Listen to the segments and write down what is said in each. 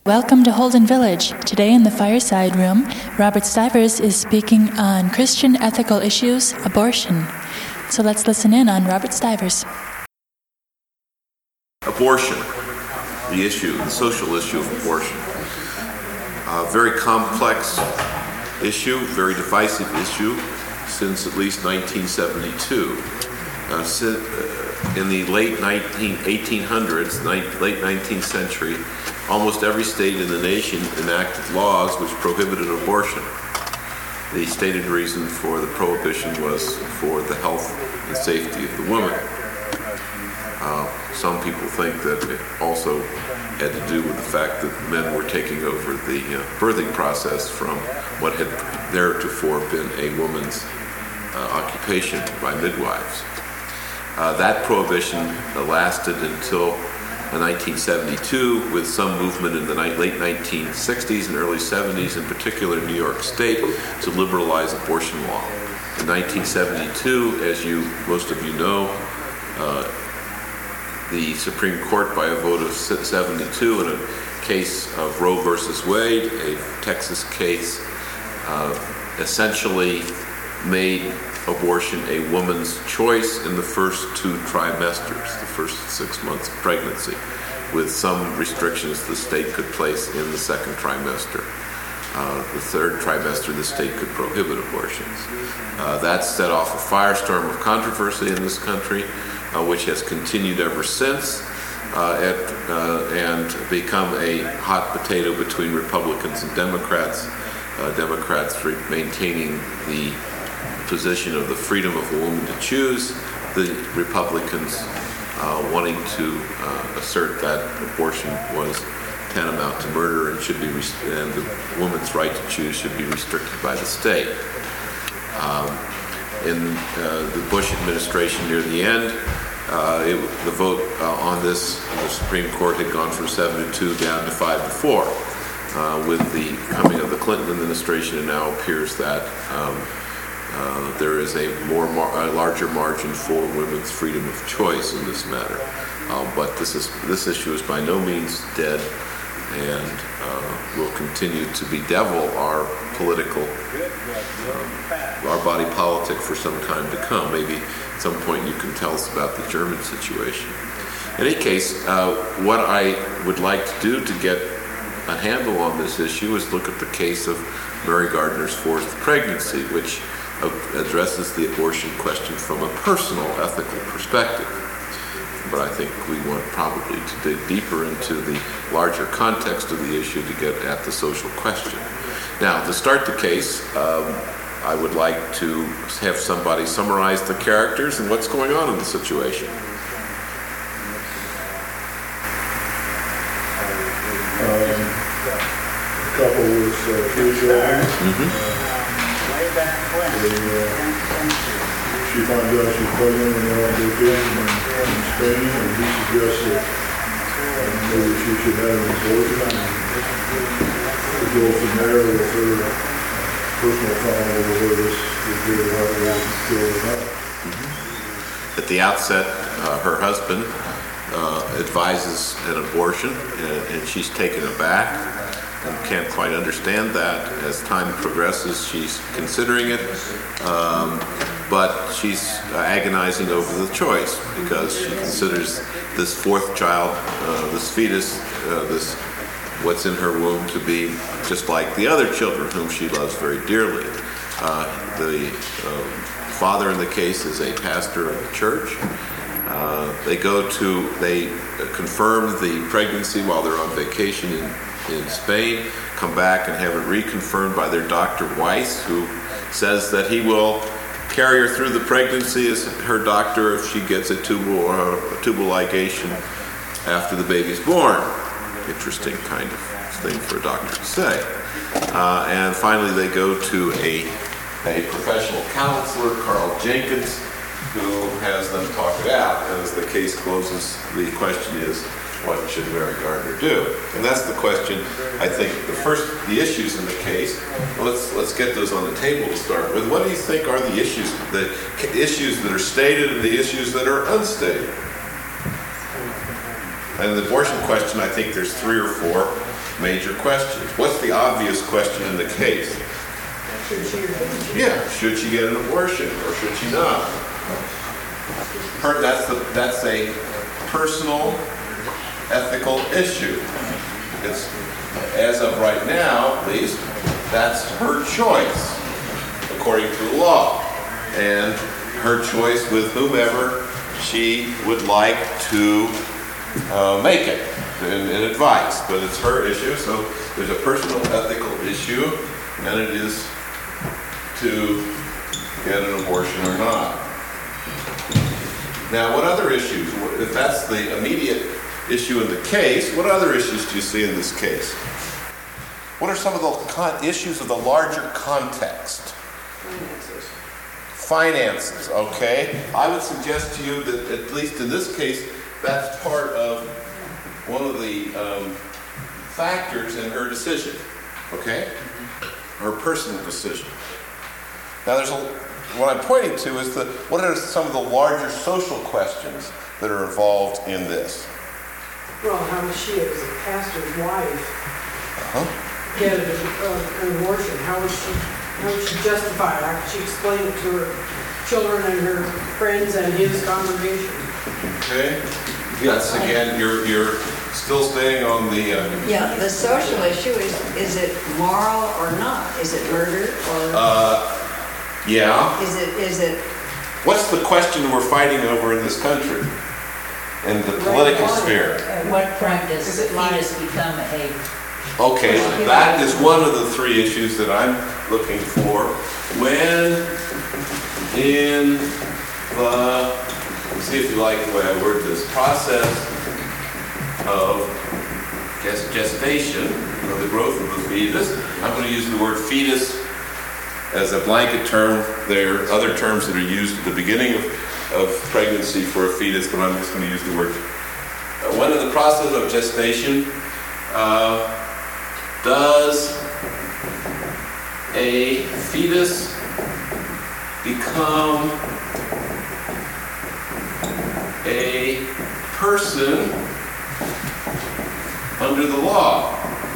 Welcome to Holden Village. Today in the Fireside Room, Robert Stivers is speaking on Christian ethical issues, abortion. So let's listen in on Robert Stivers. Abortion, the issue, the social issue of abortion. A very complex issue, very divisive issue since at least 1972. In the late 1800s, late 19th century, almost every state in the nation enacted laws which prohibited abortion. The stated reason for the prohibition was for the health and safety of the woman. Some people think that it also had to do with the fact that men were taking over the birthing process from what had theretofore been a woman's occupation by midwives. That prohibition lasted until 1972, with some movement in the late 1960s and early 70s, in particular New York State, to liberalize abortion law. In 1972, as most of you know, the Supreme Court, by a vote of 72 in a case of Roe versus Wade, a Texas case, essentially made abortion a woman's choice in the first 2 trimesters, the first 6 months of pregnancy, with some restrictions the state could place in the second trimester. The third trimester, the state could prohibit abortions. That set off a firestorm of controversy in this country, which has continued ever since, and become a hot potato between Republicans and Democrats. Democrats maintaining the position of the freedom of a woman to choose, the Republicans wanting to assert that abortion was tantamount to murder and and the woman's right to choose should be restricted by the state. In the Bush administration near the end, the vote on this, the Supreme Court had gone from 7-2 down to 5-4. With the coming of the Clinton administration, it now appears that there is a larger margin for women's freedom of choice in this matter. But this issue is by no means dead, and will continue to bedevil our body politic for some time to come. Maybe at some point you can tell us about the German situation. In any case, what I would like to do to get a handle on this issue is look at the case of Mary Gardner's forced pregnancy, which addresses the abortion question from a personal ethical perspective. But I think we want probably to dig deeper into the larger context of the issue to get at the social question. Now, to start the case, I would like to have somebody summarize the characters and what's going on in the situation. A couple with 3 children. She finds out she's pregnant and they're on vacation in Spain, and he suggests that maybe she should have an abortion and go from there with her personal time over whether this is good or not. At the outset, her husband advises an abortion, and she's taken aback and can't quite understand that. As time progresses, she's considering it, but she's agonizing over the choice because she considers this 4th child, this fetus, what's in her womb to be just like the other children whom she loves very dearly. The father in the case is a pastor of the church. They confirm the pregnancy while they're on vacation in Spain, come back and have it reconfirmed by their Dr. Weiss, who says that he will carry her through the pregnancy as her doctor if she gets a tubal ligation after the baby's born. Interesting kind of thing for a doctor to say. And finally, they go to a professional counselor, Carl Jenkins, who has them talk it out. And as the case closes, the question is, what should Mary Gardner do? And that's the question. I think the issues in the case. Let's get those on the table to start with. What do you think are the issues that are stated and the issues that are unstated? And the abortion question, I think there's 3 or 4 major questions. What's the obvious question in the case? Yeah, should she get an abortion or should she not? That's a personal, ethical issue. It's, as of right now, at least, that's her choice, according to the law, and her choice with whomever she would like to make it in advice. But it's her issue, so there's a personal, ethical issue, and it is to get an abortion or not. Now, what other issues? If that's the immediate issue in the case, what other issues do you see in this case? What are some of the issues of the larger context? Finances, okay. I would suggest to you that, at least in this case, that's part of one of the factors in her decision, okay? Her personal decision. Now, what I'm pointing to is what are some of the larger social questions that are involved in this? Well, how does she, as a pastor's wife, get an abortion? How would she justify it? How could she explain it to her children and her friends and his congregation? Okay. Yes, again, you're still staying on the... Yeah, the social issue is it moral or not? Is it murder or... Yeah. Is it... What's the question we're fighting over in this country? In the political sphere? At what point does the fetus become a... Okay, that is one of the 3 issues that I'm looking for. When in the, let's see if you like the way I word this, process of gestation, or the growth of the fetus, I'm going to use the word fetus as a blanket term. There are other terms that are used at the beginning of pregnancy for a fetus, but I'm just going to use the word. When in the process of gestation, does a fetus become a person under the law?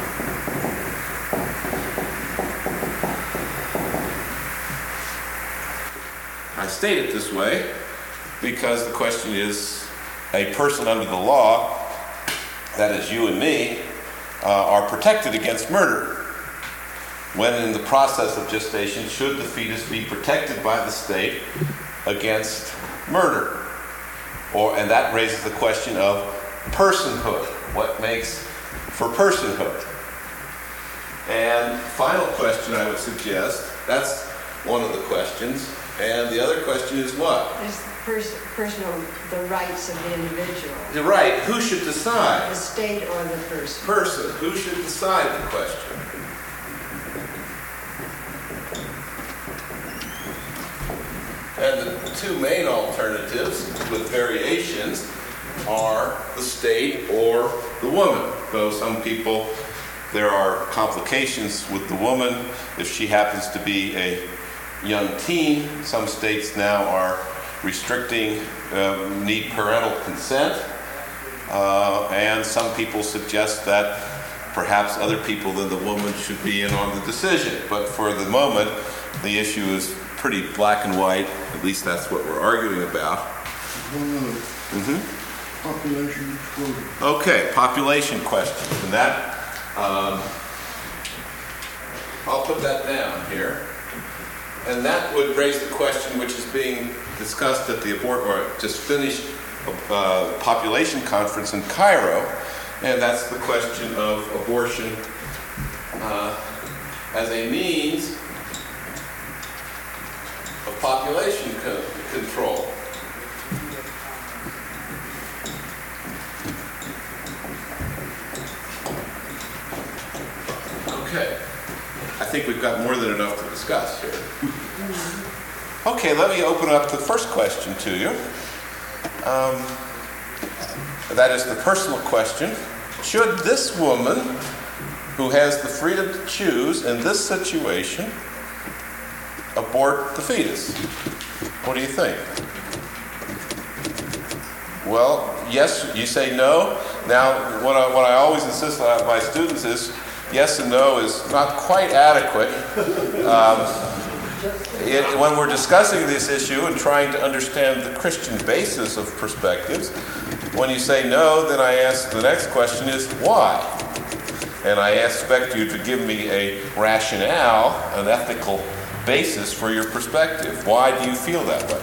I state it this way because the question is, a person under the law, that is you and me, are protected against murder. When in the process of gestation, should the fetus be protected by the state against murder? And that raises the question of personhood. What makes for personhood? And final question I would suggest, that's one of the questions. And the other question is what? Is the rights of the individual. The right. Who should decide? The state or the person? Person. Who should decide the question? And the 2 main alternatives with variations are the state or the woman. Though some people, there are complications with the woman if she happens to be a young teen. Some states now are restricting need parental consent, and some people suggest that perhaps other people than the woman should be in on the decision. But for the moment, the issue is pretty black and white. At least that's what we're arguing about. Population exploding. Okay, population question. And that, I'll put that down here. And that would raise the question which is being discussed at the just finished population conference in Cairo, and that's the question of abortion as a means of population control. Okay. I think we've got more than enough to discuss here. Okay, let me open up the first question to you. That is the personal question. Should this woman, who has the freedom to choose in this situation, abort the fetus? What do you think? Well, yes, you say no. Now, what I always insist on my students is, yes and no is not quite adequate. When we're discussing this issue and trying to understand the Christian basis of perspectives, when you say no, then I ask the next question is why? And I expect you to give me a rationale, an ethical basis for your perspective. Why do you feel that way?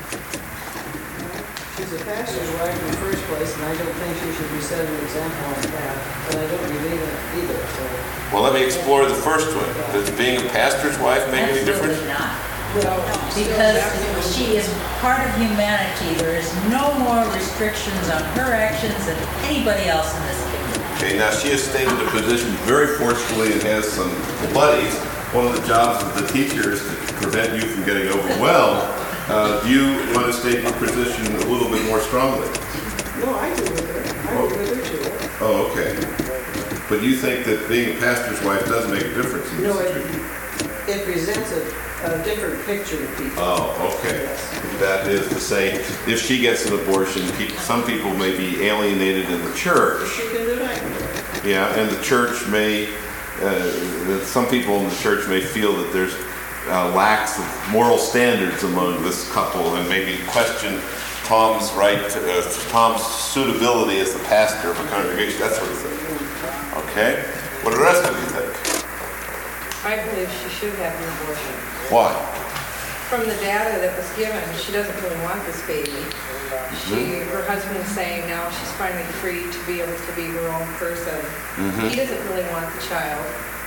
She's a pastor's wife in the first place, and I don't think she should be setting an example on that. But I don't believe in it either. So. Well, let me explore the first one. Does being a pastor's wife make any difference? Absolutely not. Well, Because she is part of humanity. There is no more restrictions on her actions than anybody else in this kingdom. Okay, now she has stated a position very forcefully and has some buddies. One of the jobs of the teacher is to prevent you from getting overwhelmed. Do you want to state your position a little bit more strongly? no, I agree with her. I agree with her too. Oh, okay. But you think that being a pastor's wife does make a difference in this No, situation? it presents a different picture to people. Oh, okay. Yes. That is to say, if she gets an abortion, some people may be alienated in the church. She can do that. Yeah, and the church may, some people in the church may feel that there's lacks of moral standards among this couple and maybe question Tom's Tom's suitability as the pastor of a congregation, that sort of thing. Okay? What do the rest of you think? I believe she should have an abortion. Why? From the data that was given, she doesn't really want this baby. Her husband's saying now she's finally free to be able to be her own person. He doesn't really want the child.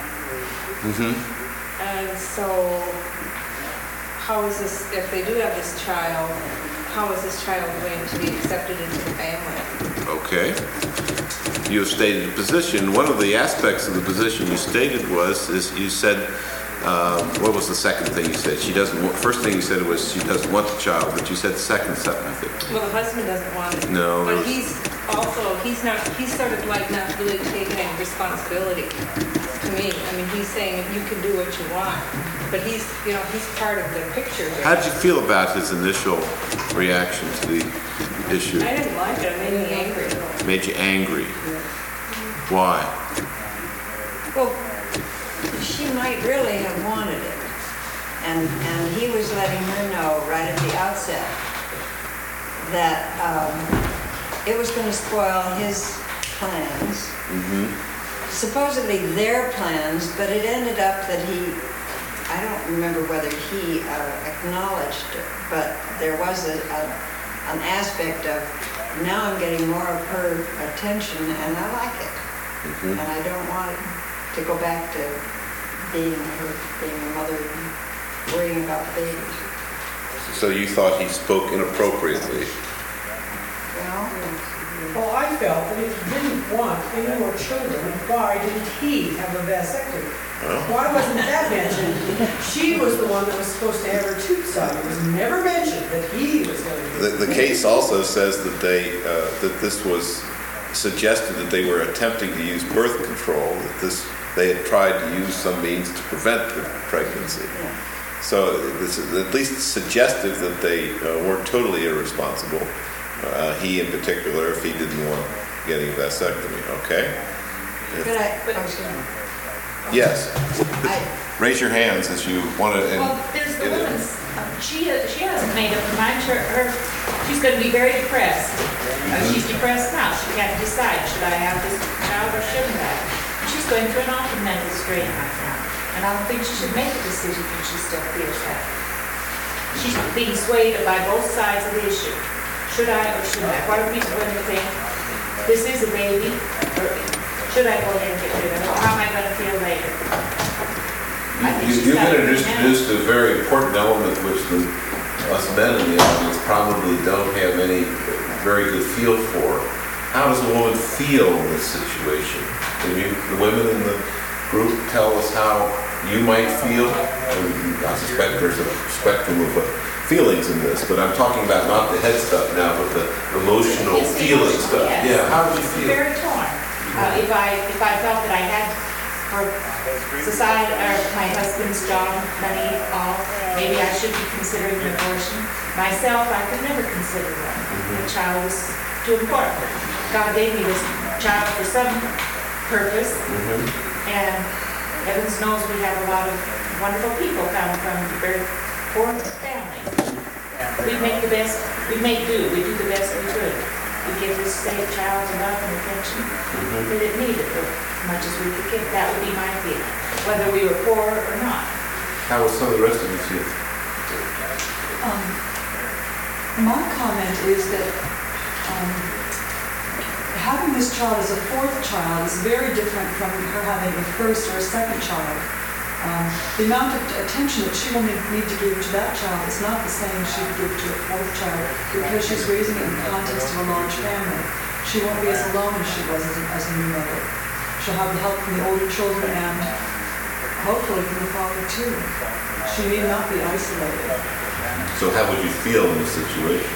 And so, how is this, if they do have this child, how is this child going to be accepted into the family? Okay. You have stated a position. One of the aspects of the position you stated is you said, what was the second thing you said? First thing you said was she doesn't want the child, but you said second something, I think. Well, the husband doesn't want it. No, But he's sort of like not really taking any responsibility to me. I mean, he's saying you can do what you want. But he's part of the picture here. How did you feel about his initial reaction to the issue? I didn't like it. It made me angry. Made you angry. Why? Well, she might really have wanted it. And he was letting her know right at the outset that it was going to spoil his plans. Supposedly their plans, but it ended up that I don't remember whether he acknowledged it, but there was an aspect of, now I'm getting more of her attention and I like it. And I don't want it to go back to being a mother and worrying about babies. So you thought he spoke inappropriately? Well, I felt that if he didn't want any more children, why didn't he have a vasectomy? Why wasn't that mentioned? She was the one that was supposed to have her tubes out. It was never mentioned that he was going to do it. The case also says that that this was suggested that they were attempting to use birth control, that they had tried to use some means to prevent the pregnancy. So this is at least suggestive that they weren't totally irresponsible. He in particular, if he didn't want getting a vasectomy, okay? Yes. Raise your hands as you want to. Well, there's the woman's. She hasn't made up her mind. She's going to be very depressed. She's depressed now. She can't decide, should I have this child or shouldn't I? She's going through an awful mental strain right now. And I don't think she should make a decision if she still feels that. She's being swayed by both sides of the issue. Should I or shouldn't I? What are people going to think? This is a baby. Or should I go ahead and get rid of it? Or how am I going to feel later? You've introduced a very important element which us men in the audience probably don't have any very good feel for. How does a woman feel in this situation? Can the women in the group tell us how you might feel? I suspect there's a spectrum of feelings in this, but I'm talking about not the head stuff now, but the emotional feeling stuff. Yes. Yeah, how do you feel? Very torn. If I felt that I had for society or my husband's job, money, all, maybe I should be considering an abortion. Myself, I could never consider one. The child is too important. God gave me this child for some purpose. And heavens knows we have a lot of wonderful people come from very poor families. We make the best, we do the best we could. We give this safe child love and attention that it needed as much as we could give. That would be my feeling, whether we were poor or not. How was some of the rest of you feel? My comment is that having this child as a fourth child is very different from her having a first or a second child. The amount of attention that she will need to give to that child is not the same she would give to a fourth child because she's raising it in the context of a large family. She won't be as alone as she was as a new mother. She'll have the help from the older children and hopefully from the father too. She need not be isolated. So how would you feel in this situation?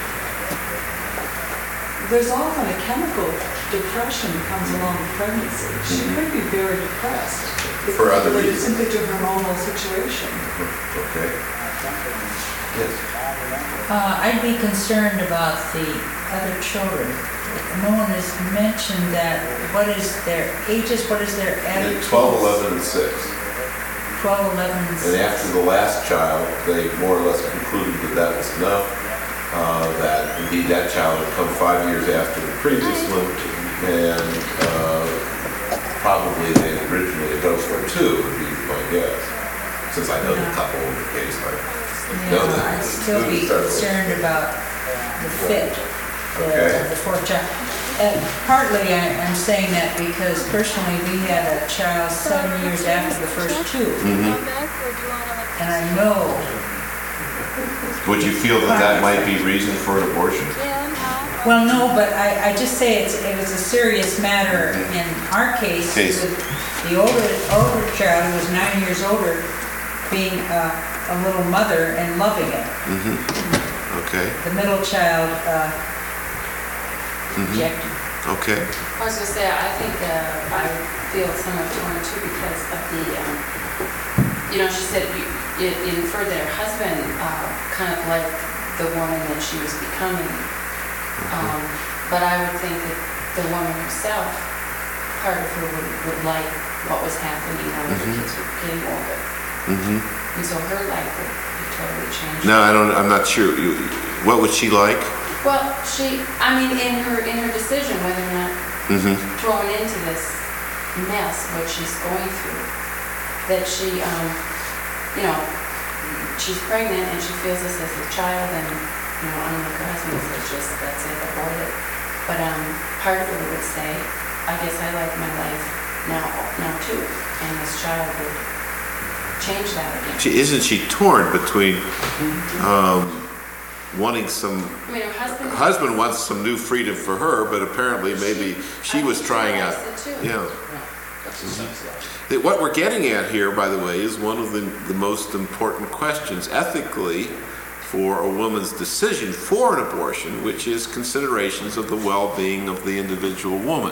There's often a chemical depression that comes along with pregnancy. She could be very depressed. For other reasons. Simply to her hormonal situation. Okay. Yes. I'd be concerned about the other children. No one has mentioned that. What is their ages? What is their attitude? 12, 11, and 6. 12, 11, and 6. And after the last child, they more or less concluded that that was enough. That indeed that child had come 5 years after the previous one, and probably they originally hoped for 2, would be my guess. Since I know the couple in the case, I know that. I'd still be concerned about the fit of the fourth child. Partly I'm saying that because personally we had a child 7 years after the first 2. And I know. Would you feel that that might be reason for an abortion? Well, no, but I just say it was a serious matter in our case. With the older child, who was 9 years older, being a little mother and loving it. Okay. The middle child rejected. Okay. I was going to say, I think I feel somewhat torn too because of the, she said it inferred that her husband kind of liked the woman that she was becoming. But I would think that the woman herself, part of her would like what was happening now that the kids were getting older. And so her life would be totally changed. No, I'm not sure. What would she like? Well, in her decision whether or not thrown into this mess, what she's going through, that she, she's pregnant and she feels this as a child, and unlike her husband says just that's it, abort it. But part of her would say, I guess I like my life now too, and this child would change that again. Isn't she torn between wanting some? Her husband wants some new freedom for her, but apparently maybe she was trying out. Yeah. What we're getting at here, by the way, is one of the most important questions ethically for a woman's decision for an abortion, which is considerations of the well-being of the individual woman.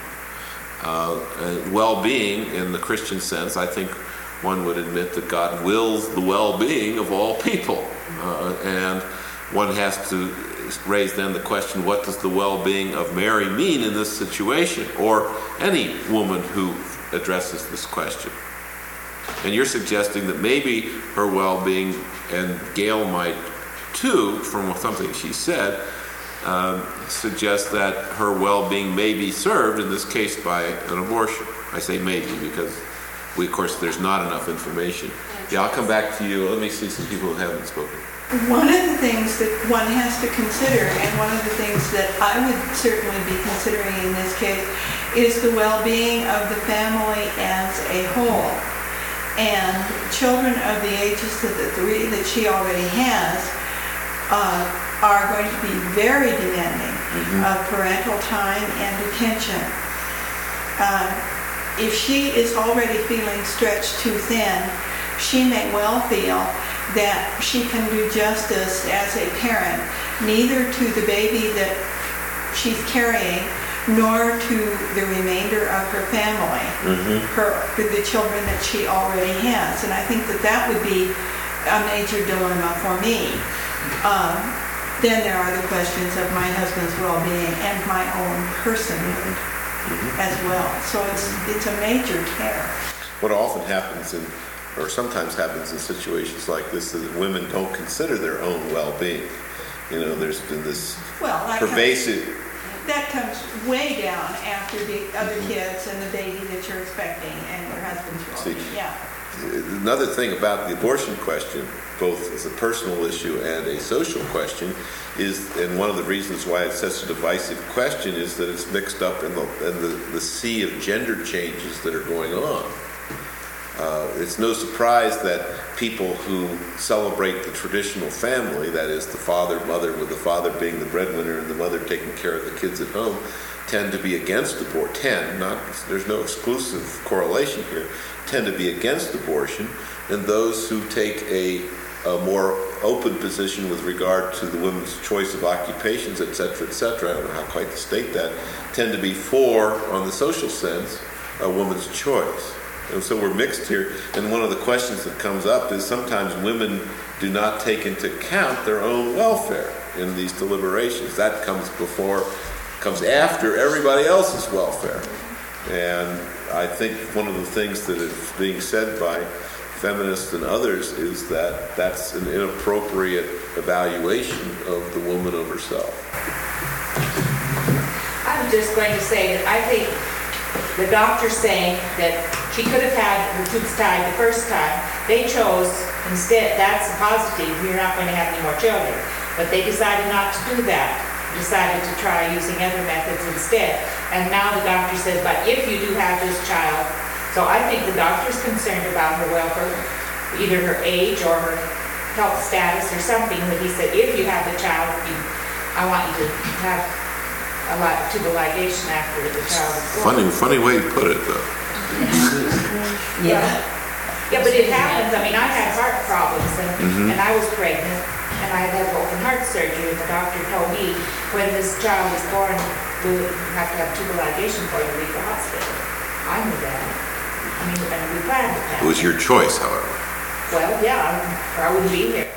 Well-being in the Christian sense, I think one would admit that God wills the well-being of all people. And one has to raise then the question, what does the well-being of Mary mean in this situation, or any woman who addresses this question? And you're suggesting that maybe her well-being, and Gail might too, from something she said, suggest that her well-being may be served in this case by an abortion. I say maybe because of course there's not enough information. Yeah, I'll come back to you. Let me see some people who haven't spoken. One of the things that one has to consider, and one of the things that I would certainly be considering in this case, is the well-being of the family as a whole. And children of the ages of the 3 that she already has are going to be very demanding of parental time and attention. If she is already feeling stretched too thin, she may well feel that she can do justice as a parent, neither to the baby that she's carrying, nor to the remainder of her family, the children that she already has. And I think that would be a major dilemma for me. Then there are the questions of my husband's well-being and my own personhood. as well. So it's a major care. What often happens or sometimes happens in situations like this is that women don't consider their own well-being. There's been this pervasive... That comes way down after the other kids and the baby that you're expecting and your husband's well-being. Yeah. Another thing about the abortion question, both as a personal issue and a social question, and one of the reasons why it's such a divisive question is that it's mixed up in the sea of gender changes that are going on. It's no surprise that people who celebrate the traditional family, that is the father, mother, with the father being the breadwinner and the mother taking care of the kids at home, tend to be against abortion. There's no exclusive correlation here. Tend to be against abortion, and those who take a more open position with regard to the women's choice of occupations, etc., I don't know how quite to state that, tend to be for, on the social sense, a woman's choice. And so we're mixed here. And one of the questions that comes up is sometimes women do not take into account their own welfare in these deliberations. That comes after everybody else's welfare. And I think one of the things that is being said by feminists and others is that that's an inappropriate evaluation of the woman of herself. I'm just going to say that I think the doctor saying that she could have had her tubes tied the first time, they chose instead, that's a positive, you're not going to have any more children. But they decided not to do that, decided to try using other methods instead. And now the doctor says, but if you do have this child, so I think the doctor's concerned about her welfare, either her age or her health status or something, but he said, if you have the child, I want you to have a lot to the ligation after the child is born. Funny way to put it, though. Yeah, but it happens. I mean, I had heart problems, and I was pregnant, and I had to have open heart surgery, and the doctor told me when this child is born, we would have to have tubal ligation for you to leave the hospital. I knew that. I mean, and we planned it. It was your choice, however. Well, yeah, or I wouldn't be here.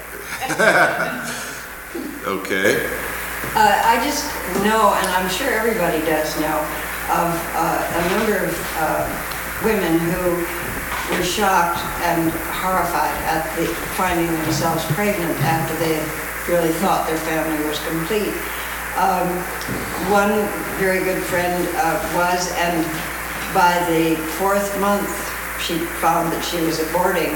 Okay. I just know, and I'm sure everybody does know, of a number of women who were shocked and horrified at finding themselves pregnant after they really thought their family was complete. One very good friend was, and by the 4th month, she found that she was aborting,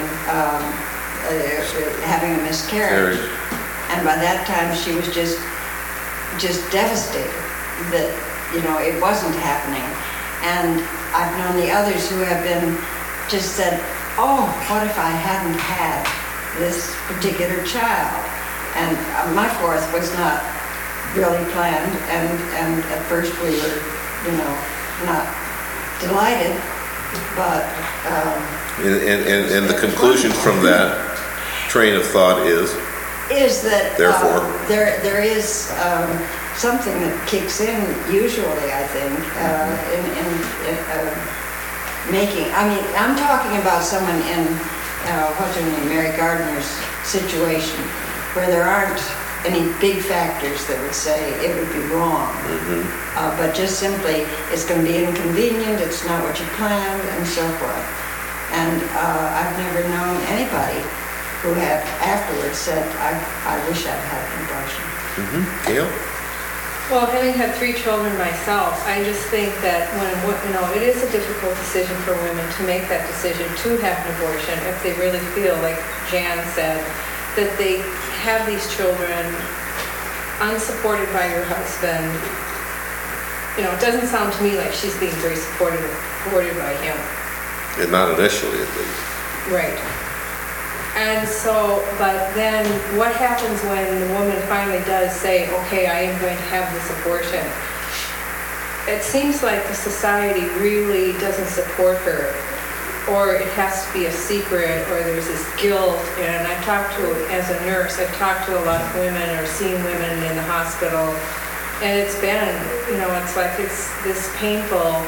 having a miscarriage. And by that time, she was just devastated that, it wasn't happening. And I've known the others who have been just said, oh, what if I hadn't had this particular child? And my 4th was not really planned, and at first we were, not delighted, but... And the conclusion from that train of thought is that therefore there is something that kicks in usually, I think, in making. I mean, I'm talking about someone in what's her name, Mary Gardner's situation, where there aren't any big factors that would say it would be wrong, but just simply it's going to be inconvenient, it's not what you planned, and so forth. And I've never known anybody who have afterwards said, I wish I'd had an abortion. Gail? Well, having had 3 children myself, I just think that it is a difficult decision for women to make that decision to have an abortion if they really feel, like Jan said, that they have these children unsupported by your husband. It doesn't sound to me like she's being very supported by him. And not initially, at least. Right. And so, but then what happens when the woman finally does say, okay, I am going to have this abortion? It seems like the society really doesn't support her, or it has to be a secret, or there's this guilt. And as a nurse, I've talked to a lot of women or seen women in the hospital, and it's been, it's like it's this painful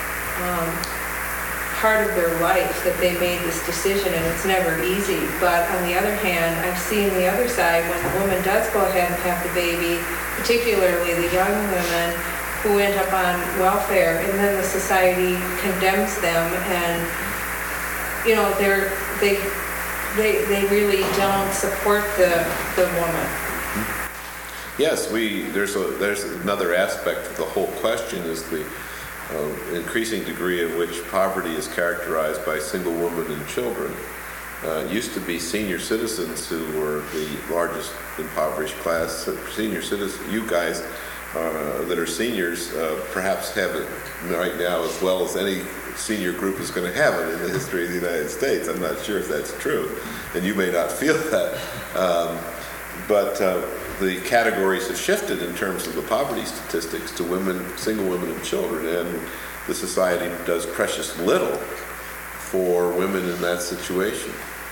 part of their life that they made this decision, and it's never easy. But on the other hand, I've seen the other side when the woman does go ahead and have the baby, particularly the young women who end up on welfare, and then the society condemns them, and they really don't support the woman. Yes, there's another aspect of the whole question is the increasing degree in which poverty is characterized by single women and children. It used to be senior citizens who were the largest impoverished class. Senior citizens, you guys that are seniors, perhaps have it right now as well as any senior group is going to have it in the history of the United States. I'm not sure if that's true, and you may not feel that. But the categories have shifted in terms of the poverty statistics to women, single women and children, and the society does precious little for women in that situation.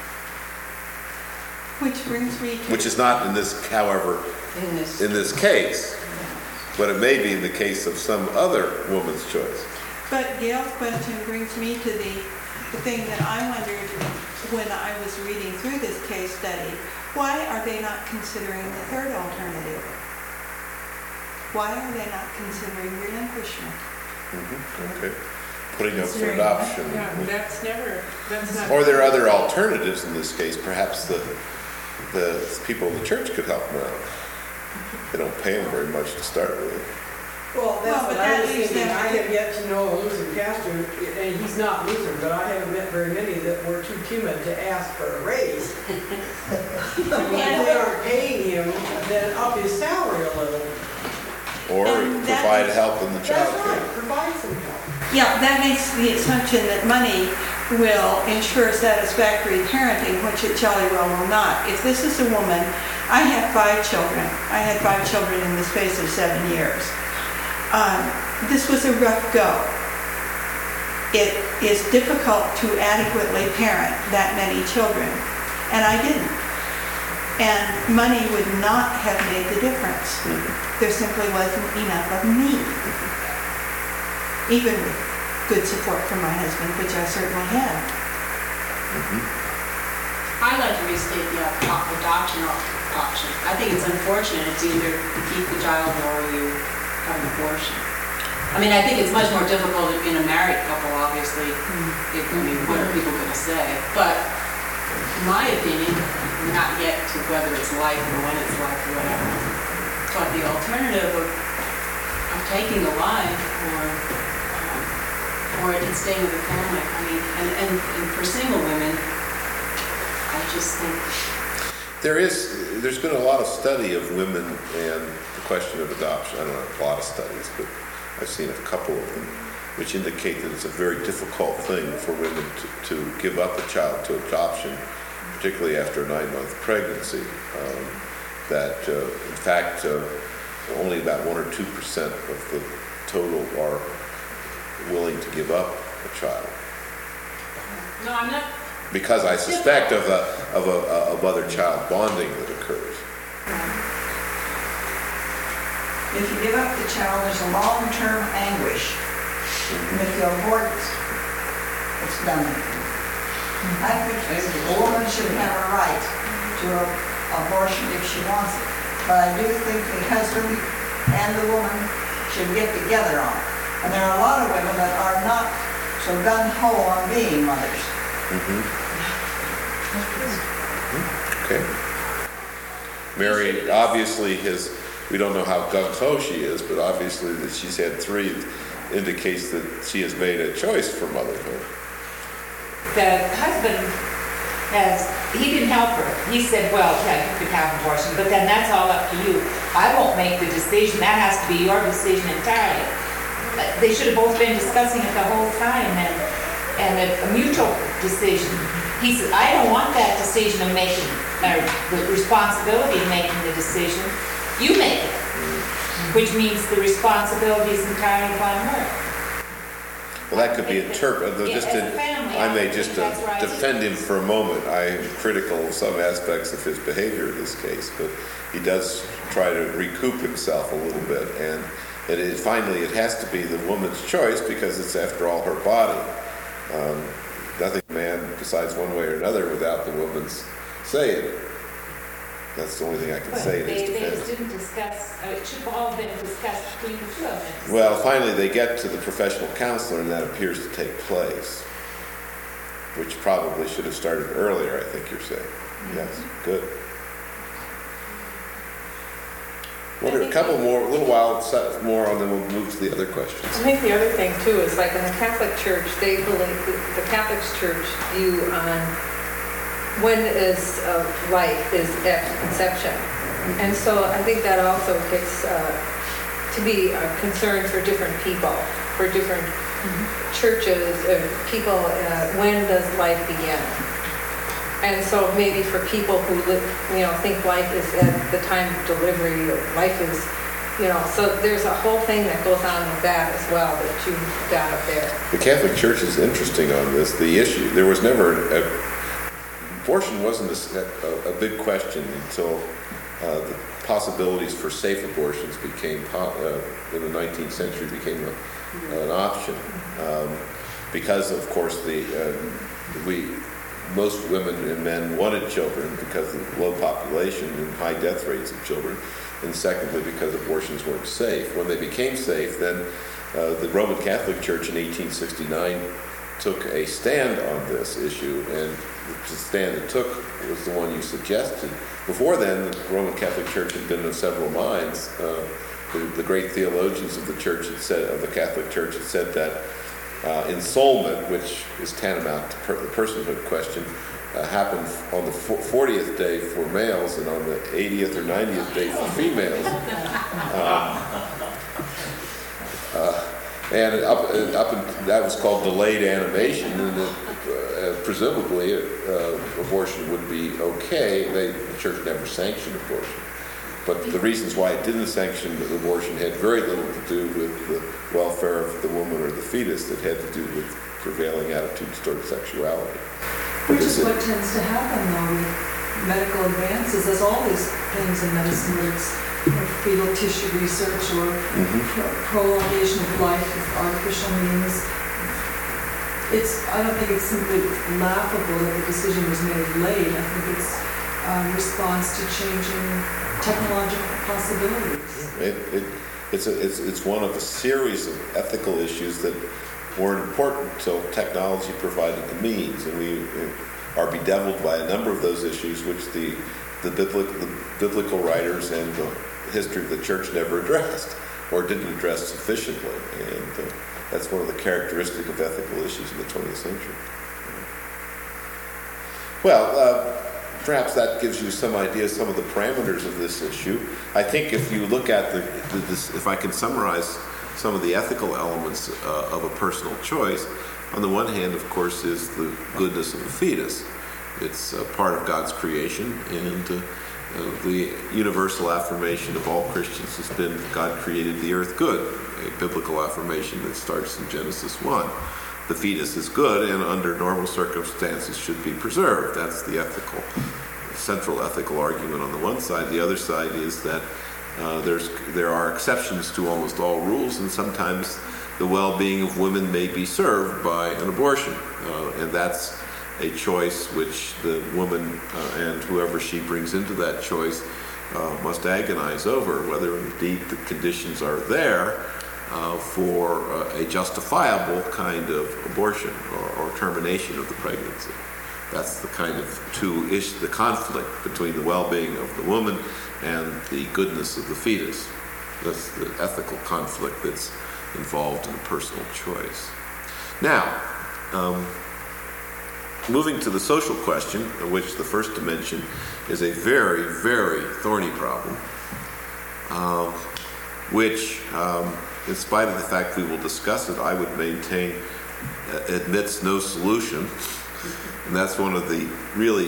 Which brings me to... Which is not in this, however, in this case, but it may be in the case of some other woman's choice. But Gail's question brings me to the thing that I wondered when I was reading through this case study. Why are they not considering the third alternative? Why are they not considering relinquishment? Okay. Putting up for adoption. Yeah, that's not... Or there are other alternatives in this case. Perhaps the people in the church could help them out. They don't pay them very much to start with. Well, that's what I was thinking. I have yet to know a Lutheran pastor, and he's not Lutheran, but I haven't met very many that were too timid to ask for a raise. If they aren't paying him, then up his salary a little. Or provide help in the child care. That's right, provide some help. Yeah, that makes the assumption that money will ensure satisfactory parenting, which it jolly well will not. If this is a woman, I have 5 children. I had 5 children in the space of 7 years. This was a rough go. It is difficult to adequately parent that many children, and I didn't. And money would not have made the difference. There simply wasn't enough of me. Even with good support from my husband, which I certainly had. I'd like to restate the adoption option. I think it's unfortunate. It's either you keep the child or you have an abortion. I mean, I think it's much more difficult in a married couple, obviously. What are people going to say? But in my opinion, we're not yet to whether it's life or when it's life or whatever. But the alternative of taking the life or it staying with the family, I mean, and for single women, I just think... There's been a lot of study of women and the question of adoption. I don't have a lot of studies, but I've seen a couple of them, which indicate that it's a very difficult thing for women to give up a child to adoption, particularly after a 9-month pregnancy. In fact, only about 1 or 2% of the total are willing to give up a child. No, I'm not. Because I suspect of mother-child bonding that occurs. If you give up the child, there's a long-term anguish. And if you abort it, it's done. I think a woman should have a right to an abortion if she wants it. But I do think the husband and the woman should get together on it. And there are a lot of women that are not so gung-ho on being mothers. Okay. Mary, obviously we don't know how gung-ho she is, but obviously that she's had 3 indicates that she has made a choice for motherhood. The husband he didn't help her. He said, well, yeah, you could have an abortion, but then that's all up to you. I won't make the decision. That has to be your decision entirely. They should have both been discussing it the whole time and a mutual decision. He said, I don't want that decision of making, or the responsibility of making the decision. You make it, which means the responsibility is entirely upon her. Well, that could be interpreted. I may just defend him for a moment. I am critical of some aspects of his behavior in this case, but he does try to recoup himself a little bit. And finally, it has to be the woman's choice because it's, after all, her body. Nothing man decides one way or another without the woman's saying it. That's the only thing I can say in his They defense. just didn't discuss, it should have all been discussed between the two of them. Well, finally they get to the professional counselor, and that appears to take place, which probably should have started earlier, I think you're saying. Yes, good. What are a couple more, a little while more, and then we'll move to the other questions. I think the other thing too is like in the Catholic Church, they believe, the Catholic Church view on when is life is at conception. And so I think that also gets to be a concern for different people, for different churches, people, when does life begin? And so maybe for people who think life is at the time of delivery, or life is, so there's a whole thing that goes on with that as well that you got up there. The Catholic Church is interesting on this. The issue, there was never, abortion wasn't a big question until the possibilities for safe abortions became, in the 19th century, became an option. Because, of course, most women and men wanted children because of low population and high death rates of children, and secondly because abortions weren't safe. When they became safe, then the Roman Catholic Church in 1869 took a stand on this issue, and the stand it took was the one you suggested. Before then, the Roman Catholic Church had been in several minds. The great theologians of the Church had said, of the Catholic Church had said that ensoulment, which is tantamount to the personhood question, happened on the 40th day for males and on the 80th or 90th day for females. And that was called delayed animation, and presumably abortion would be okay. The Church never sanctioned abortion. But the reasons why it didn't sanction abortion had very little to do with the welfare of the woman or the fetus. It had to do with prevailing attitudes toward sexuality. Which is what tends to happen, though, with medical advances. There's all these things in medicine where it's fetal tissue research or prolongation of life with artificial means. I don't think it's simply laughable that the decision was made late. I think it's response to changing technological possibilities. It's one of a series of ethical issues that weren't important until technology provided the means, and we are bedeviled by a number of those issues which the biblical writers and the history of the Church never addressed or didn't address sufficiently, and that's one of the characteristics of ethical issues in the 20th century. Well, perhaps that gives you some idea, some of the parameters of this issue. I think if you look at if I can summarize some of the ethical elements of a personal choice, on the one hand, of course, is the goodness of the fetus. It's part of God's creation, and the universal affirmation of all Christians has been God created the earth good, a biblical affirmation that starts in Genesis 1. The fetus is good and under normal circumstances should be preserved. That's the central ethical argument on the one side. The other side is that there are exceptions to almost all rules, and sometimes the well-being of women may be served by an abortion, and that's a choice which the woman and whoever she brings into that choice must agonize over, whether indeed the conditions are there for a justifiable kind of abortion or termination of the pregnancy. That's the kind of the conflict between the well-being of the woman and the goodness of the fetus. That's the ethical conflict that's involved in a personal choice. Now, moving to the social question, of which the first dimension is a very, very thorny problem, which, in spite of the fact we will discuss it, I would maintain admits no solution. And that's one of the really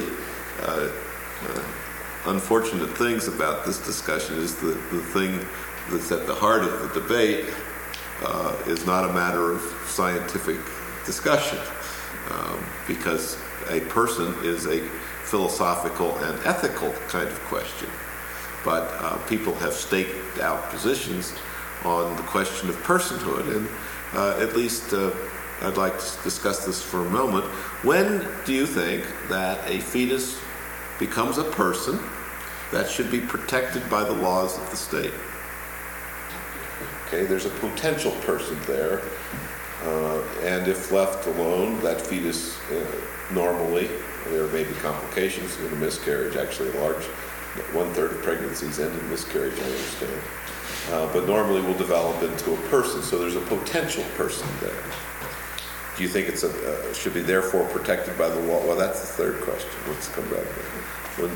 unfortunate things about this discussion is the thing that's at the heart of the debate is not a matter of scientific discussion, because a person is a philosophical and ethical kind of question. But people have staked out positions on the question of personhood, and at least I'd like to discuss this for a moment. When do you think that a fetus becomes a person that should be protected by the laws of the state. Okay, there's a potential person there, and if left alone, that fetus normally, there may be complications in a miscarriage. Actually, a large 1/3 of pregnancies end in miscarriage, I understand. But normally will develop into a person, so there's a potential person there. Do you think it's should be therefore protected by the law? Well, that's the third question. Let's come back there.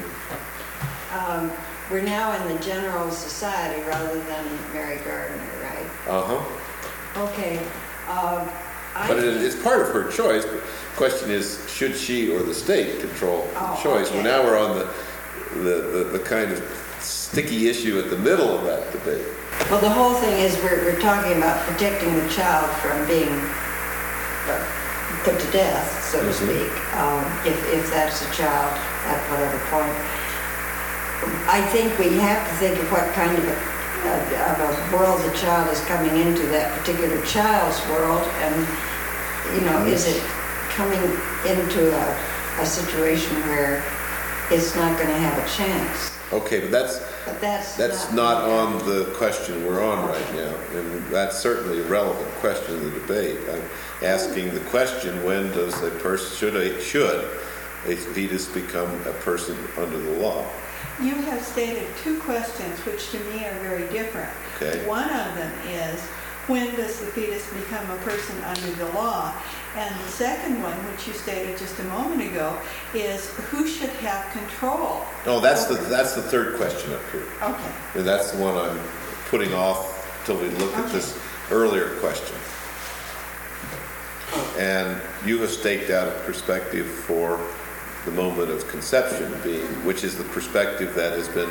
We're now in the general society rather than Mary Gardner, right? Okay. But it's part of her choice. But the question is, should she or the state control the choice? Okay. Well, now we're on the kind of sticky issue at the middle of that debate. Well, the whole thing is we're talking about protecting the child from being put to death, so to speak, if that's a child at whatever point. I think we have to think of what kind of a world the child is coming into, that particular child's world, and, is it coming into a situation where it's not going to have a chance? Okay, but that's not on the question we're on right now, and that's certainly a relevant question in the debate. I'm asking the question: when does a person should a fetus become a person under the law? You have stated two questions, which to me are very different. Okay. One of them is, when does the fetus become a person under the law? And the second one, which you stated just a moment ago, is who should have control? Oh, that's the third question up here. Okay. And that's the one I'm putting off till we look at this earlier question. And you have staked out a perspective for the moment of conception which is the perspective that has been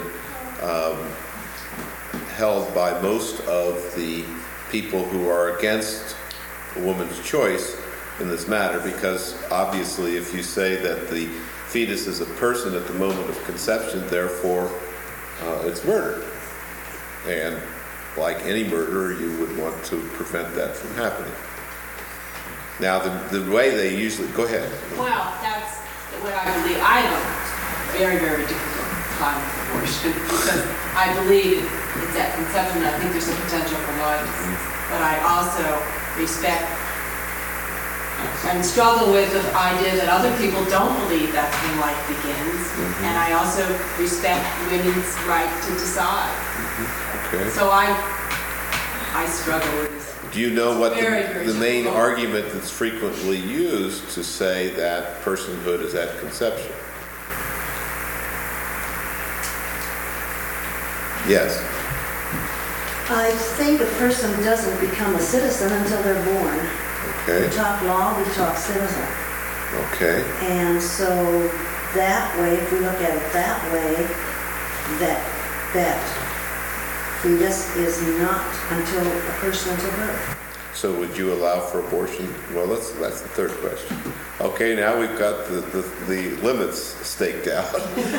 held by most of the people who are against a woman's choice in this matter, because obviously if you say that the fetus is a person at the moment of conception, therefore it's murder. And like any murderer, you would want to prevent that from happening. Now, the way they usually... Go ahead. Well, that's what I believe. I have a very, very difficult time with abortion because I believe it's at conception. I think there's a potential for life. But I also respect and struggle with the idea that other people don't believe that's when life begins. And I also respect women's right to decide. Okay. So I struggle with this. Do you know what Very the main argument that's frequently used to say that personhood is at conception? Yes. I think a person doesn't become a citizen until they're born. Okay. We talk law, we talk citizen. Okay. And so that way, if we look at it that way, that fetus is not until a person until birth. So would you allow for abortion? Well, that's the third question. Okay, now we've got the limits staked out.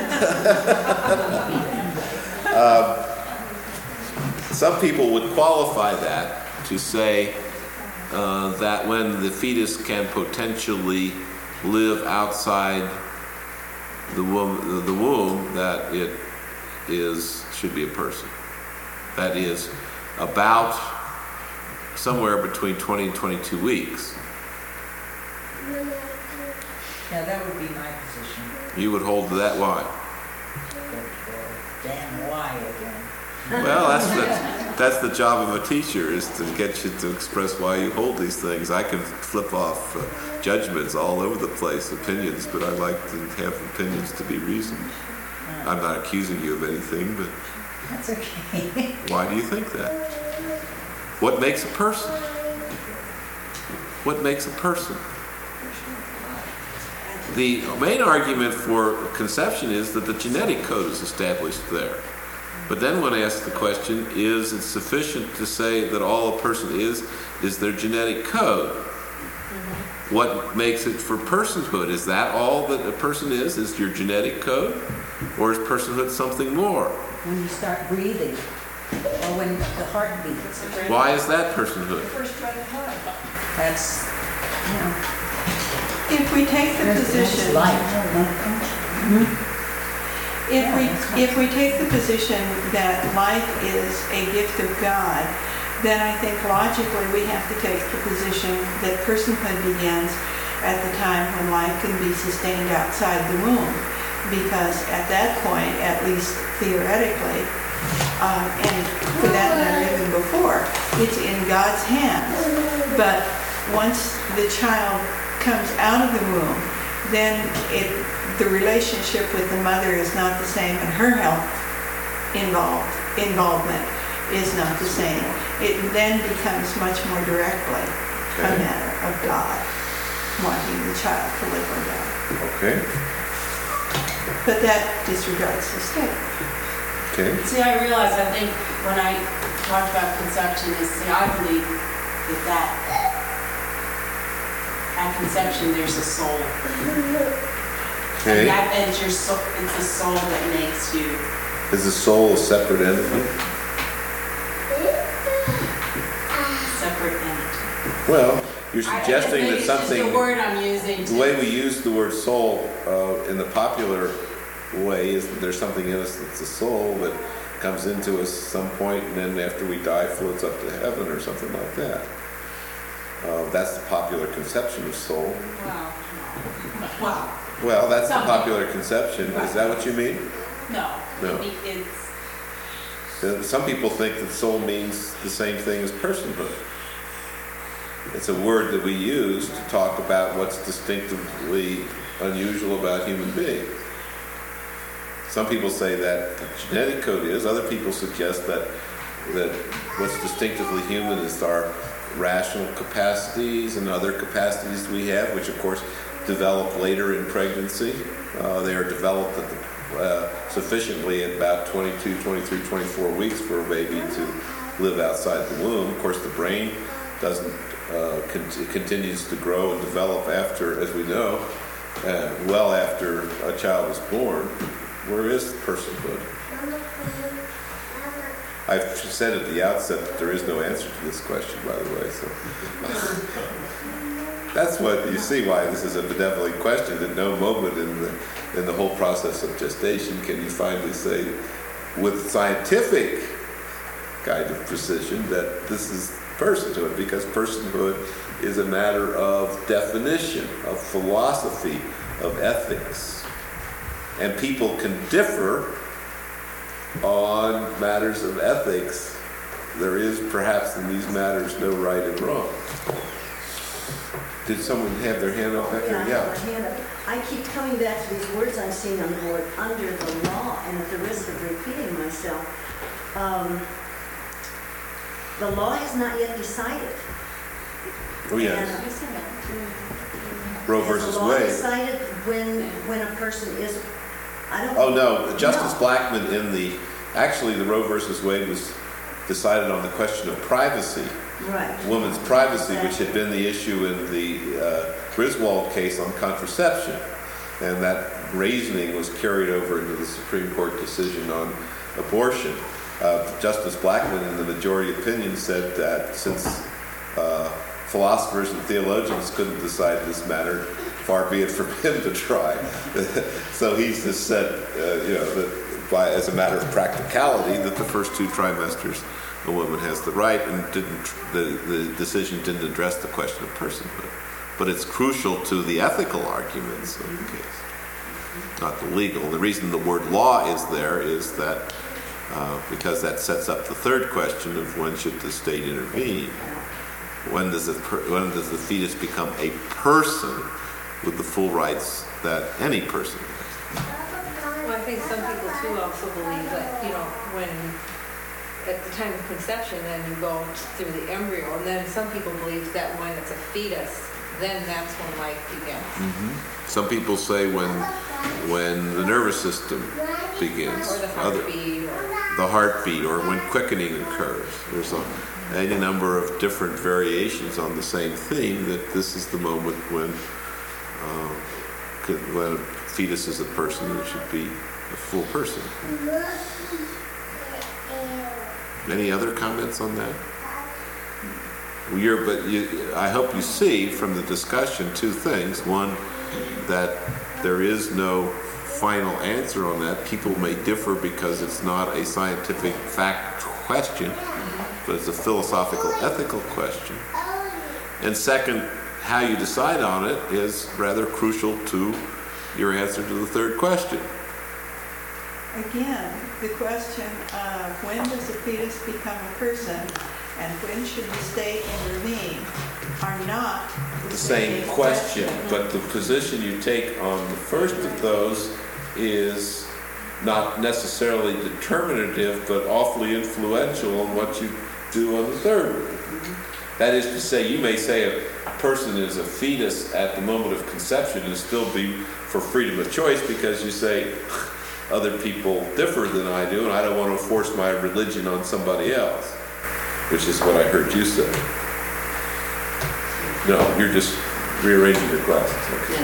Some people would qualify that to say that when the fetus can potentially live outside the womb, that it should be a person. That is about somewhere between 20 and 22 weeks. Yeah, that would be my position. You would hold to that. Why? Damn why again. Well, that's the job of a teacher, is to get you to express why you hold these things. I can flip off judgments all over the place, opinions, but I like to have opinions to be reasoned. I'm not accusing you of anything, but... That's okay. Why do you think that? What makes a person? What makes a person? The main argument for conception is that the genetic code is established there. But then when asked the question, is it sufficient to say that all a person is their genetic code? What makes it for personhood? Is that all that a person is your genetic code? Or is personhood something more? When you start breathing, or when the heart beats. Why is that personhood? That's, If we take the position, If we take the position that life is a gift of God, then I think logically we have to take the position that personhood begins at the time when life can be sustained outside the womb. Because at that point, at least theoretically, and for that matter even before, it's in God's hands. But once the child comes out of the womb, then the relationship with the mother is not the same, and her health involvement is not the same. It then becomes much more directly a matter of God wanting the child to live or die. Okay. But that disregards the state. Okay. See, I realize, I think when I talked about conception, I believe that at conception there's a soul. Okay. And it's the soul that makes you. Is the soul a separate entity? Separate entity. Well, you're suggesting that something. It's the word I'm using. The way we use the word soul in the popular way is that there's something in us that's a soul that comes into us at some point, and then after we die floats up to heaven or something like that. That's the popular conception of soul. Wow. Well, that's the popular conception. Is that what you mean? No. No. Some people think that soul means the same thing as personhood. It's a word that we use to talk about what's distinctively unusual about human beings. Some people say that the genetic code is. Other people suggest that what's distinctively human is our rational capacities and other capacities we have, which of course develop later in pregnancy. They are developed sufficiently at about 22, 23, 24 weeks for a baby to live outside the womb. Of course, the brain doesn't. It continues to grow and develop after, as we know, well after a child is born. Where is personhood? I've said at the outset that there is no answer to this question, by the way. So that's what you see why this is a benevolent question. At no moment in the whole process of gestation can you finally say, with scientific kind of precision, that this is personhood, because personhood is a matter of definition, of philosophy, of ethics. And people can differ on matters of ethics. There is perhaps in these matters no right and wrong. Did someone have their hand up back there? Yeah. I keep coming back to these words I'm seeing on the board, under the law, and at the risk of repeating myself, the law is not yet decided. Oh, yes. Roe versus the law Wade. Decided when a person is. I don't. Oh no, Justice Blackmun actually the Roe versus Wade was decided on the question of privacy. Right. Women's privacy, which had been the issue in the Griswold case on contraception, and that reasoning was carried over into the Supreme Court decision on abortion. Justice Blackmun, in the majority opinion, said that since philosophers and theologians couldn't decide this matter, far be it from him to try. So he's just said, that as a matter of practicality, that the first 2 trimesters a woman has the right, and the decision didn't address the question of personhood. But it's crucial to the ethical arguments of the case, not the legal. The reason the word law is there is that because that sets up the third question of when should the state intervene. When does the fetus become a person with the full rights that any person has? Well, I think some people too also believe that, when at the time of conception, then you go through the embryo, and then some people believe that when it's a fetus, then that's when life begins. Mm-hmm. Some people say when the nervous system begins, or the heartbeat, or when quickening occurs. There's any number of different variations on the same theme, that this is the moment when a fetus is a person and should be a full person. Any other comments on that? I hope you see from the discussion 2 things. One, that there is no final answer on that. People may differ because it's not a scientific fact question, but it's a philosophical, ethical question. And second, how you decide on it is rather crucial to your answer to the third question. Again, the question of when does a fetus become a person and when should the state intervene are not the same question, but the position you take on the first of those is not necessarily determinative, but awfully influential on what you do on the third one. That is to say, you may say a person is a fetus at the moment of conception and still be for freedom of choice because you say other people differ than I do and I don't want to force my religion on somebody else, which is what I heard you say. No, you're just rearranging your glasses. Okay.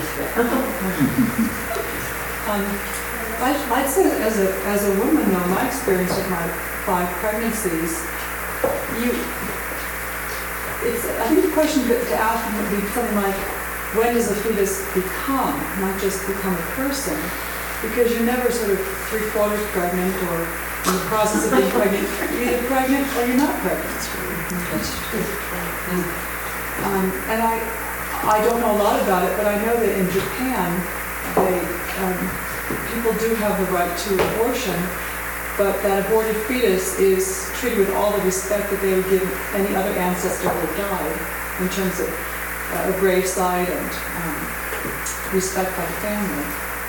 I'd say as a woman, though, my experience with my 5 pregnancies, I think the question to ask would be something like, when does a fetus become, not just become a person? Because you're never sort of 3/4 pregnant or in the process of being pregnant. You're either pregnant or you're not pregnant. And I don't know a lot about it, but I know that in Japan, people do have the right to abortion, but that aborted fetus is treated with all the respect that they would give any other ancestor who had died, in terms of a graveside and respect by the family.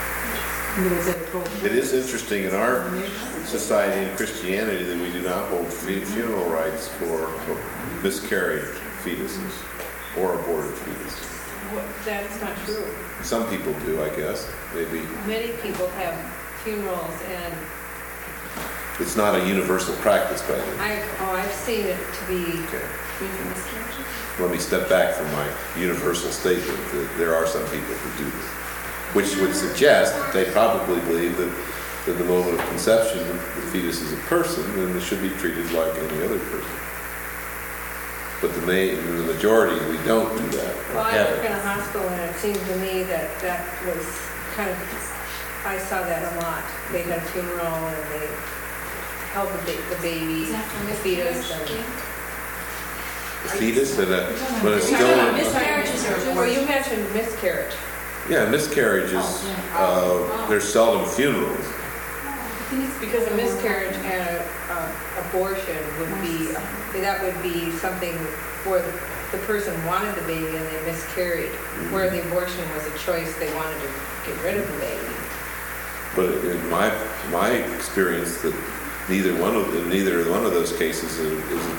It is interesting in our society in Christianity that we do not hold funeral rites for miscarried fetuses or aborted fetuses. That's not true. Some people do, I guess. Maybe. Many people have funerals, and it's not a universal practice, by the way. I've seen it to be. Okay. Let me step back from my universal statement that there are some people who do this, which would suggest that they probably believe that at the moment of conception, the fetus is a person and it should be treated like any other person. But the majority, we don't do that. Well, I work in a hospital, and it seemed to me that was kind of, I saw that a lot. They had a funeral, and they held the baby, the fetus, and the fetus, and when it's still miscarriages. Well, you mentioned miscarriage. Yeah, miscarriages. There's seldom funerals. Because a miscarriage and abortion would be something where the person wanted the baby and they miscarried, where the abortion was a choice, they wanted to get rid of the baby. But in my experience, that neither one of those cases is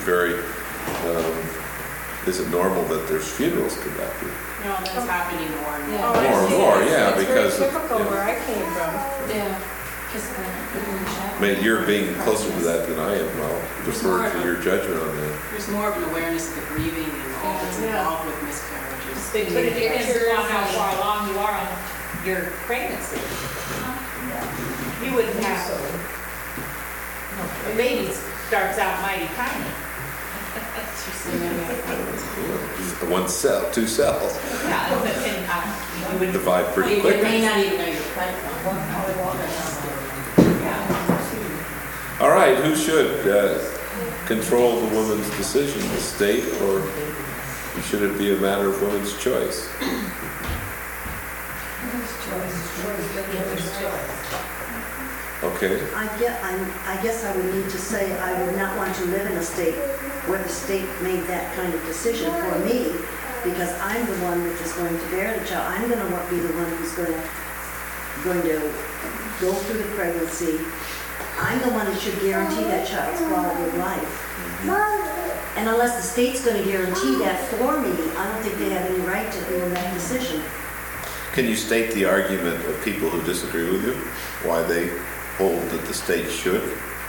it normal that there's funerals conducted? No, that's happening more and more. More, yeah, because it's very typical where I came from. Yeah. You're being closer to that than I am. I'll defer to your judgment on that. There's more of an awareness of the grieving and all that's involved with miscarriages. But it depends on how far along you are on your pregnancy. You wouldn't have a baby starts out mighty tiny. One cell, 2 cells. Yeah, you would divide pretty quickly. You may not even know you're pregnant. All right, who should control the woman's decision, the state, or should it be a matter of women's choice? Okay. I guess I would need to say I would not want to live in a state where the state made that kind of decision for me, because I'm the one that is going to bear the child. I'm going to be the one who's going to go through the pregnancy. I'm the one that should guarantee that child's quality of life. And unless the state's going to guarantee that for me, I don't think they have any right to do that decision. Can you state the argument of people who disagree with you? Why they hold that the state should?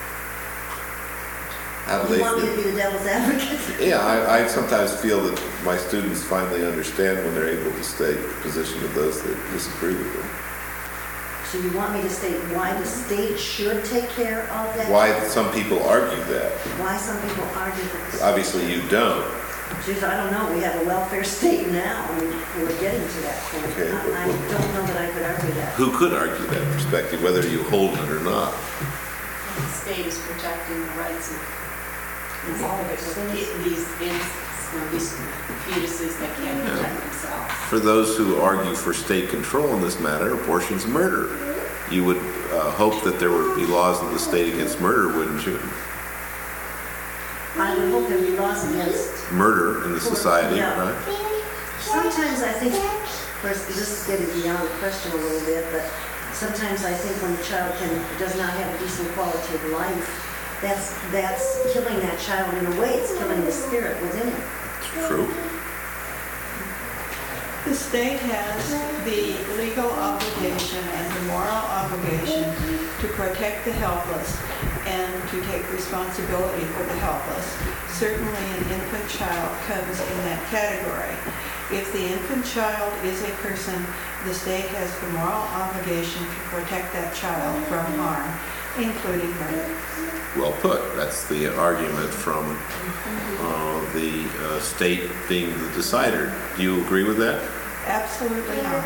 How do they want me to be the devil's advocate? Yeah, I sometimes feel that my students finally understand when they're able to state the position of those that disagree with them. So you want me to state why the state should take care of that? Why some people argue that? Why some people argue that? Obviously you don't. Geez, I don't know. We have a welfare state now. I mean, we're getting to that point. Okay, I don't know that I could argue that. who could argue that perspective, whether you hold it or not? The state is protecting the rights of these fetuses that can't protect themselves. For those who argue for state control in this matter, abortion's murder. You would hope that there would be laws in the state against murder, wouldn't you? I would hope there'd be laws against murder in the society, yeah. Right? Sometimes I think, of course, this is getting beyond the question a little bit, but sometimes I think when a child does not have a decent quality of life, that's killing that child in a way. It's killing the spirit within him. True. The state has the legal obligation and the moral obligation to protect the helpless and to take responsibility for the helpless. Certainly an infant child comes in that category. If the infant child is a person, the state has the moral obligation to protect that child from harm, including murder. Well put. That's the argument from the state being the decider. Do you agree with that? Absolutely not.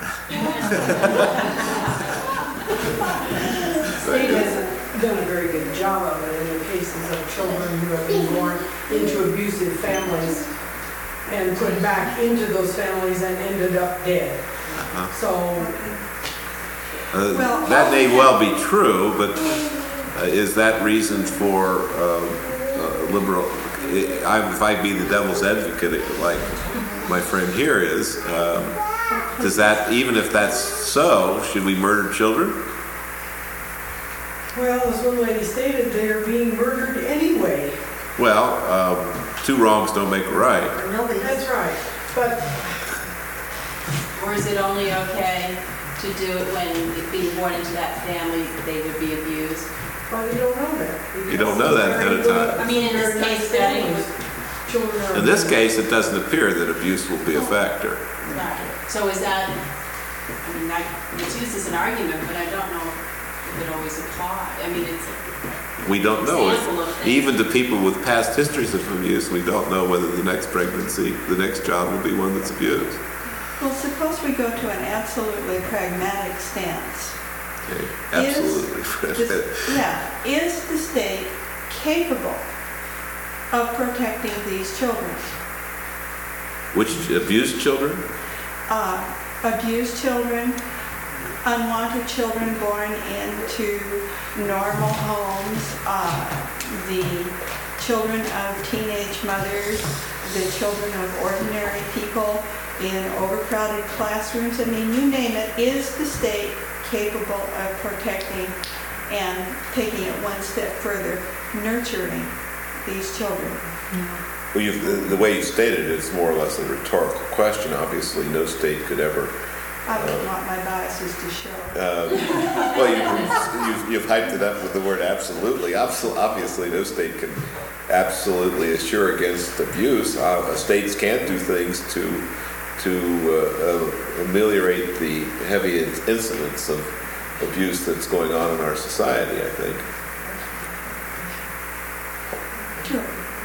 The state hasn't done a very good job of it in the cases of children who have been born into abusive families and put back into those families and ended up dead. So, that may well be true, but is that reason for liberal? If I be the devil's advocate, like my friend here is, does that, even if that's so, should we murder children? Well, as one lady stated, they're being murdered anyway. Well, two wrongs don't make a right. That's right. But or is it only okay to do it when being born into that family they would be abused? Well, you don't know that. You don't know that ahead of time. I mean, in this case, in this case, it doesn't appear that abuse will be a factor. Right. So is that? I mean, it's used as an argument, but I don't know if it always applies. I mean, we don't know. Even to people with past histories of abuse, we don't know whether the next pregnancy, the next child will be one that's abused. Well, suppose we go to an absolutely pragmatic stance. Okay. Absolutely. Is the state capable of protecting these children? Which abused children? Abused children, unwanted children born into normal homes, the children of teenage mothers, the children of ordinary people in overcrowded classrooms. I mean, you name it. Is the state capable of protecting and taking it one step further, nurturing these children? Well, the way you stated it, it's more or less a rhetorical question. Obviously, no state could ever. I don't want my biases to show. Well, you've hyped it up with the word absolutely. Obviously, no state can absolutely assure against abuse. States can do things to ameliorate the heavy incidence of abuse that's going on in our society, I think. Sure.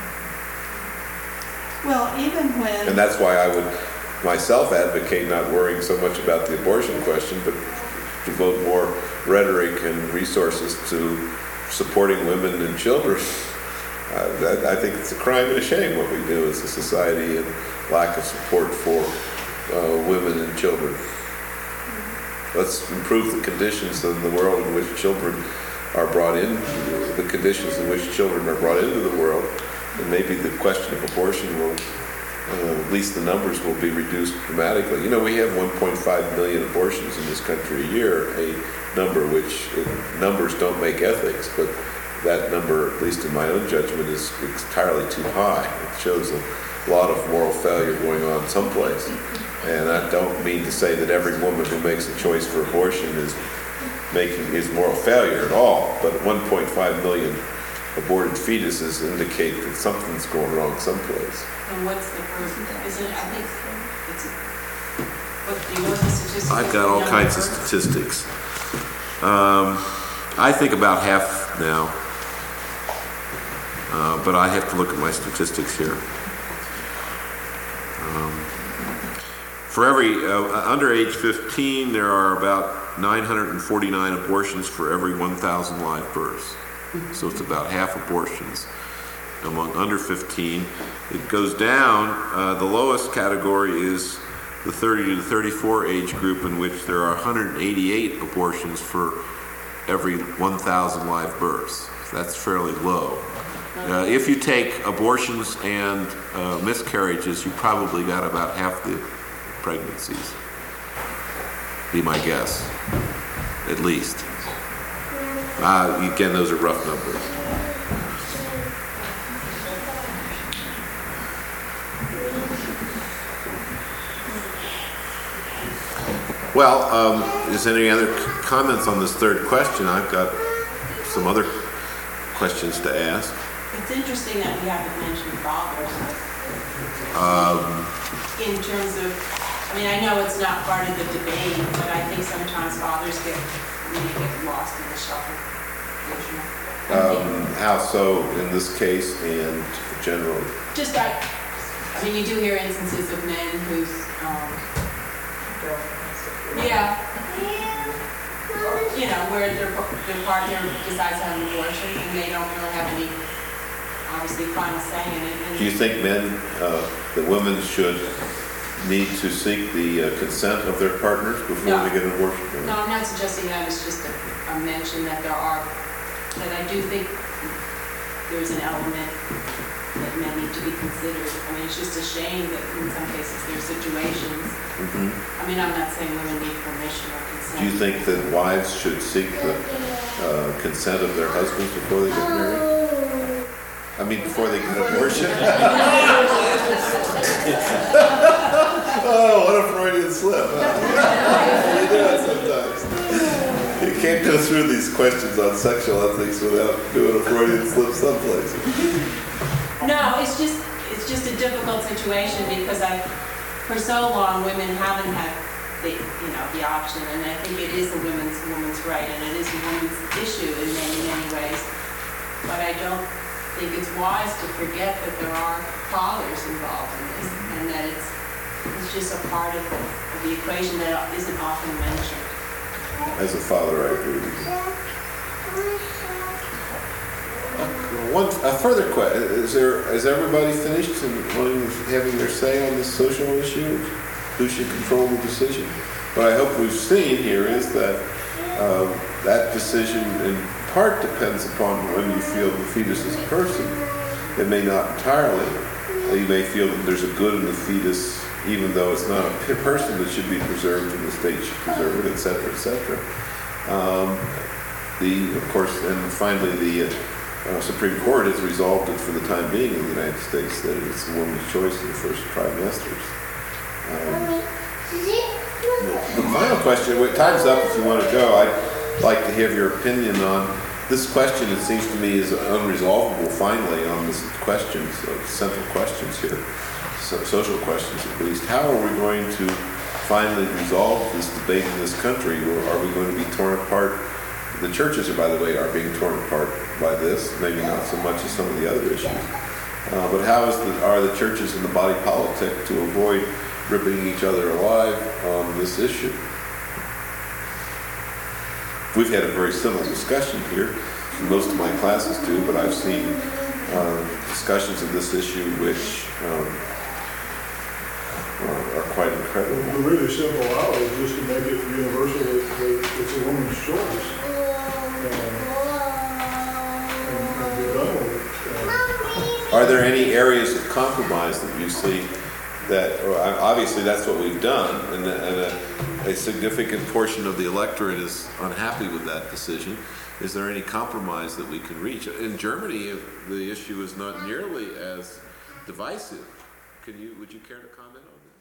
Well, even when... And that's why I would myself advocate not worrying so much about the abortion question, but devote more rhetoric and resources to supporting women and children. I think it's a crime and a shame what we do as a society and lack of support for women and children. Let's improve the conditions in the world in which children are brought in, the conditions in which children are brought into the world, and maybe the question of abortion will, at least the numbers will be reduced dramatically. You know, we have 1.5 million abortions in this country a year, a number which, numbers don't make ethics, but that number, at least in my own judgment, is entirely too high. It shows a lot of moral failure going on someplace. And I don't mean to say that every woman who makes a choice for abortion is moral failure at all, but 1.5 million aborted fetuses indicate that something's going wrong someplace. And what's the proof? Isn't it, I think it's, what, do you know what the statistics? I've got all kinds of statistics. I think about half now, but I have to look at my statistics here. For every, under age 15, there are about 949 abortions for every 1,000 live births. So it's about half abortions among under 15. It goes down, the lowest category is the 30 to 34 age group, in which there are 188 abortions for every 1,000 live births. So that's fairly low. If you take abortions and miscarriages, you probably got about half the pregnancies. Be my guess, at least. Again, those are rough numbers. Well, is there any other comments on this third question? I've got some other questions to ask. It's interesting that we haven't mentioned fathers. In terms of, I mean, I know it's not part of the debate, but I think sometimes fathers really get lost in the shuffle. How so in this case and generally? Just, I mean, you do hear instances of men whose, you know, where their partner decides to have an abortion and they don't really have any, obviously, final say in it. Do you think that women should need to seek the consent of their partners before they get an abortion? No, I'm not suggesting that. It's just a mention that that I do think there's an element that men need to be considered. I mean, it's just a shame that in some cases there's situations. I mean, I'm not saying women need permission or consent. Do you think that wives should seek the consent of their husbands before they get married? I mean, before they get an abortion? Oh, what a Freudian slip. You do it sometimes. You can't go through these questions on sexual ethics without doing a Freudian slip someplace. No, it's just a difficult situation because for so long women haven't had the option, and I think it is a woman's right, and it is a woman's issue in many ways. But I don't think it's wise to forget that there are fathers involved in this, and that it's just a part of the equation that isn't often mentioned. As a father, I agree with you. A further question: is everybody finished in having their say on this social issue? Who should control the decision? What I hope we've seen here is that that decision in part depends upon when you feel the fetus is a person. It may not entirely. You may feel that there's a good in the fetus, even though it's not a person that should be preserved, and the state should preserve it, etc., etc. Of course, and finally, the Supreme Court has resolved it for the time being in the United States that it's a woman's choice in the first trimesters. The final question, time's up if you want to go. I'd like to have your opinion on this question. It seems to me is unresolvable finally on this questions, central questions here, social questions at least. How are we going to finally resolve this debate in this country? Are we going to be torn apart? The churches, by the way, are being torn apart by this, maybe not so much as some of the other issues. But how are the churches and the body politic to avoid ripping each other alive on this issue? We've had a very similar discussion here. Most of my classes do, but I've seen discussions of this issue which are quite incredible. The really simple out is just to make it universal that it's a woman's choice. And be done with it. Are there any areas of compromise that you see that, obviously that's what we've done, and a significant portion of the electorate is unhappy with that decision. Is there any compromise that we can reach? In Germany, the issue is not nearly as divisive. Would you care to comment on that?